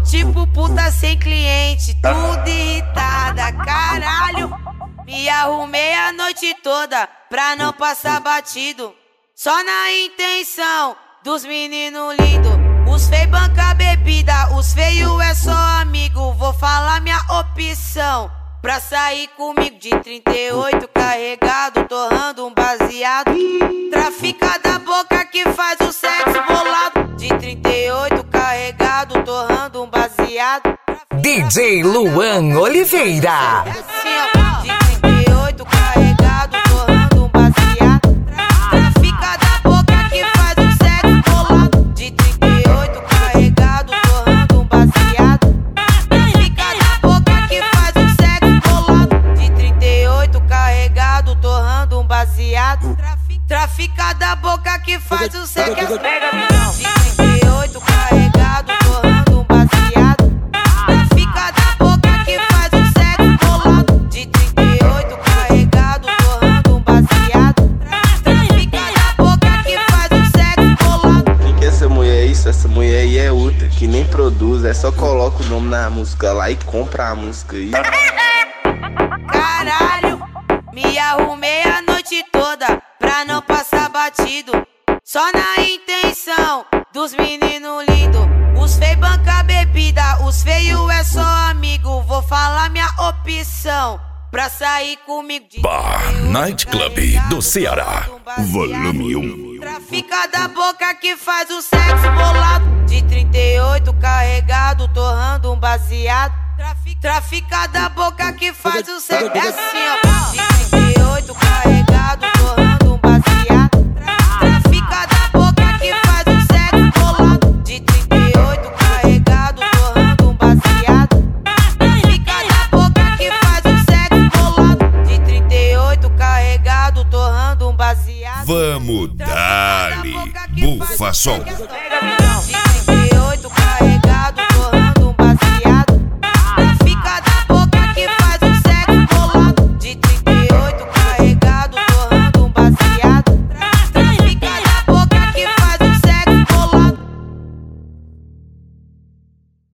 Tipo puta sem cliente, tudo irritada, caralho. Me arrumei a noite toda pra não passar batido. Só na intenção dos meninos lindos. Os feios banca bebida, os feios é só amigo. Vou falar minha opção pra sair comigo de 38 carregado, torrando um baseado. Trafica da boca que faz o sexo bolado. De 38 carregado, torrando um baseado. DJ Luan Oliveira. De 38 carregado, torrando um baseado. Trafica da boca que faz o sexo bolado. De 38 carregado, torrando um baseado. Trafica da boca que faz o sexo bolado. De 38 carregado, torrando um baseado. Trafica da boca que faz o sexo. De 38 carregado, torrando um baseado. Trafica da boca que faz o sexo bolado. De 38 carregado, torrando um baseado. Trafica da boca que faz o sexo bolado. Quem que é essa mulher? Isso, essa mulher aí é outra, que nem produz, é só coloca o nome na música lá e compra a música aí. Caralho, me arrumei a noite toda pra não passar batido. Só na intenção dos meninos lindos. Os feios banca bebida, os feios é só amigo. Vou falar minha opção pra sair comigo de Bar Night Club do Ceará, volume 1. Trafica da boca que faz o sexo bolado. De 38 carregado, torrando um baseado. Trafica da boca que faz o sexo. É assim, ó. De 38 carregado, torrando um baseado. Trafica da boca que faz o sexo bolado. De 38 carregado, torrando um baseado. Trafica da boca que faz o sexo bolado. De 38 carregado, torrando um baseado. Vamos dar-lhe, bufa som. De